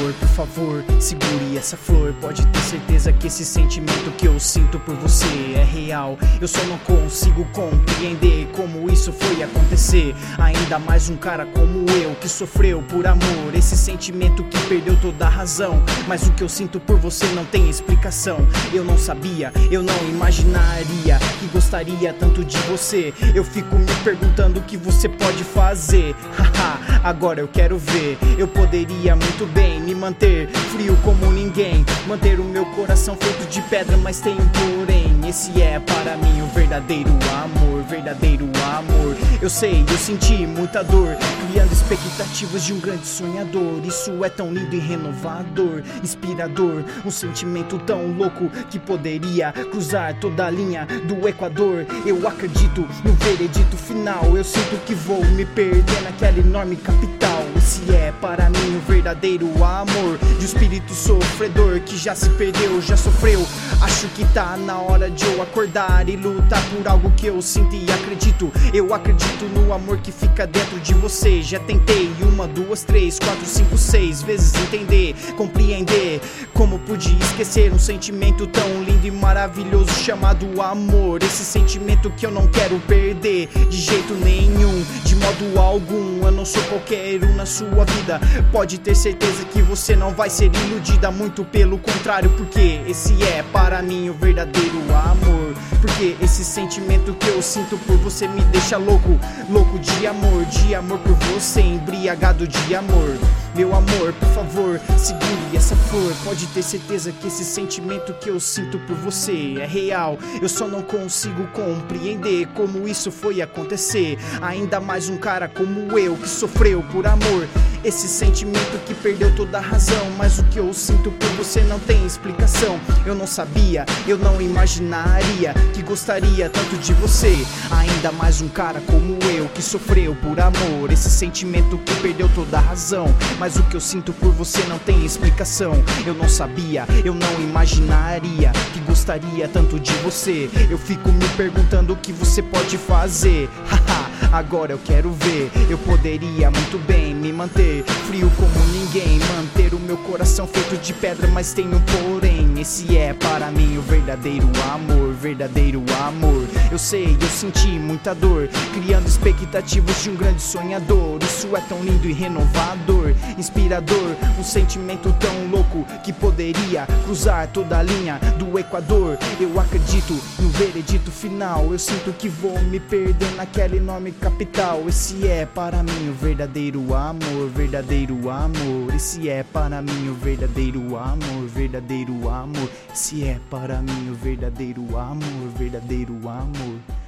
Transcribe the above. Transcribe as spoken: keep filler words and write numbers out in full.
amor, por favor, segure essa flor. Pode ter certeza que esse sentimento que eu sinto por você é real. Eu só não consigo compreender como isso foi acontecer. Ainda mais um cara como eu que sofreu por amor. Esse sentimento que perdeu toda a razão. Mas o que eu sinto por você não tem explicação. Eu não sabia, eu não imaginaria que gostaria tanto de você. Eu fico me perguntando o que você pode fazer. Haha, agora eu quero ver. Eu poderia muito bem me manter frio como ninguém, manter o meu coração feito de pedra, mas tem um porém. Esse é para mim o verdadeiro amor, verdadeiro amor. Eu sei, eu senti muita dor, criando expectativas de um grande sonhador. Isso é tão lindo e renovador, inspirador. Um sentimento tão louco que poderia cruzar toda a linha do Equador. Eu acredito no veredito final. Eu sinto que vou me perder naquela enorme capital. Esse é para mim o verdadeiro amor, de um espírito sofredor que já se perdeu, já sofreu. Acho que tá na hora de eu acordar e lutar por algo que eu sinto e acredito. Eu acredito no amor que fica dentro de você. Já tentei uma, duas, três, quatro, cinco, seis vezes entender, compreender como pude esquecer um sentimento tão lindo e maravilhoso chamado amor. Esse sentimento que eu não quero perder de jeito nenhum, de modo algum. Eu não sou qualquer um na sua vida. Pode ter certeza que você não vai ser iludida, muito pelo contrário, porque esse é para mim o verdadeiro amor. Porque esse sentimento que eu sinto por você me deixa louco, louco de amor, de amor por você, embriagado de amor. Meu amor, por favor, segure essa flor. Pode ter certeza que esse sentimento que eu sinto por você é real. Eu só não consigo compreender como isso foi acontecer. Ainda mais um cara como eu que sofreu por amor. Esse sentimento que perdeu toda a razão. Mas o que eu sinto por você não tem explicação. Eu não sabia, eu não imaginaria que gostaria tanto de você. Ainda mais um cara como eu que sofreu por amor. Esse sentimento que perdeu toda a razão. Mas o que eu sinto por você não tem explicação. Eu não sabia, eu não imaginaria que gostaria tanto de você. Eu fico me perguntando o que você pode fazer. Haha, agora eu quero ver. Eu poderia muito bem me manter frio como ninguém, manter o meu coração feito de pedra, mas tem um porém. Esse é para mim o verdadeiro amor, verdadeiro amor. Eu sei, eu senti muita dor, criando expectativas de um grande sonhador. Isso é tão lindo e renovador, inspirador. Um sentimento tão louco que poderia cruzar toda a linha do Equador. Eu acredito no veredito final. Eu sinto que vou me perder naquela enorme capital. Esse é para mim o verdadeiro amor, verdadeiro amor. Esse é para mim o verdadeiro amor, verdadeiro amor. Esse é para mim o verdadeiro amor, verdadeiro amor.